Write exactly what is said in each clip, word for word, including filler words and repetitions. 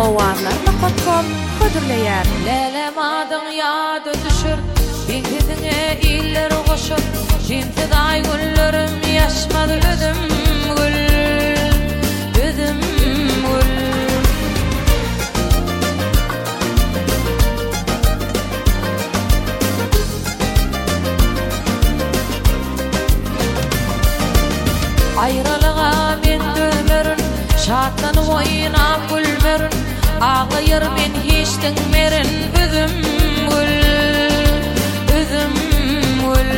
owanlarla kotkop hödürleýär. Lelem adyň ýady düşür, biňiňe iller goşup, jintiday günlerim ýaşmady özüm gül, özüm gül. Aýralyga men dömerin, şatlanyp oýnap gülmerin, ağlaýar men hiç diňmerin, özüm gül, özüm gül.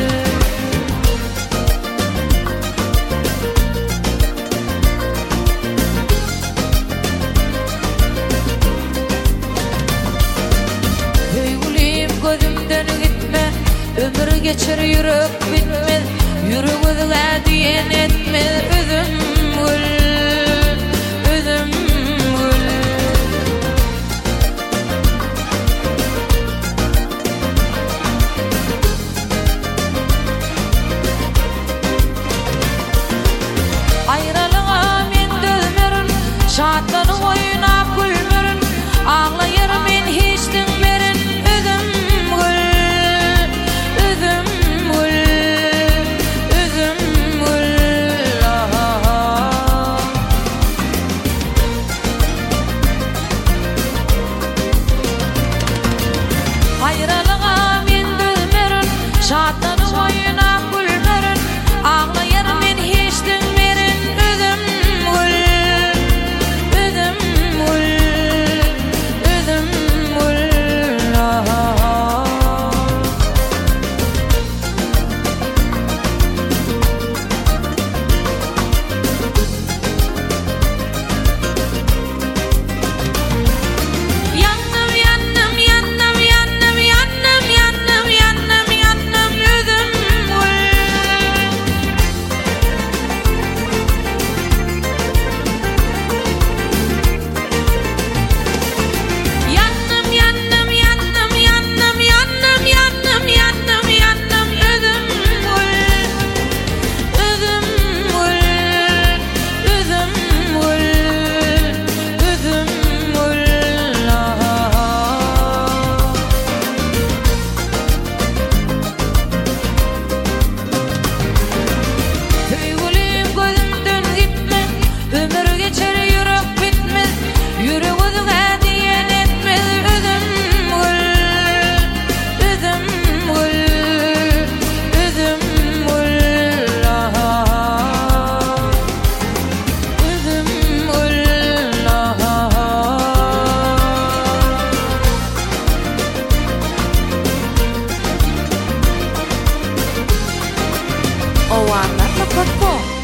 Höýgülip gözümden gitme, ömür geçir yürek bitmez, yüreğime diyen etmez, özüm gül, özüm gül. Aýralyga men dözmerin, şatlanyp oýnap gülmerin, ağlaýar men hiç diňmerin, özüm gül, özüm gül, özüm gül. Aýralyga men dözmerin, şatlanyp oýnap gülmerin, ağlaýar men hiç diňmerin, özüm gül, özüm gül, özüm gül. Yandım, yandım, yandım, yandım, yandım, yandım, yandım, yandım, özüm gül. Yandım, yandım, yandım, yandım, yandım, yandım, yandım, yandım, özüm gül. Özüm gül, özüm gül, özüm gül. Höýgülip gözümden gitme, ömür geçer yürek bitmez, yüreğime diyen etmez, özüm gül, özüm gül, özüm gül. Özüm gül. Owanlarla kotkop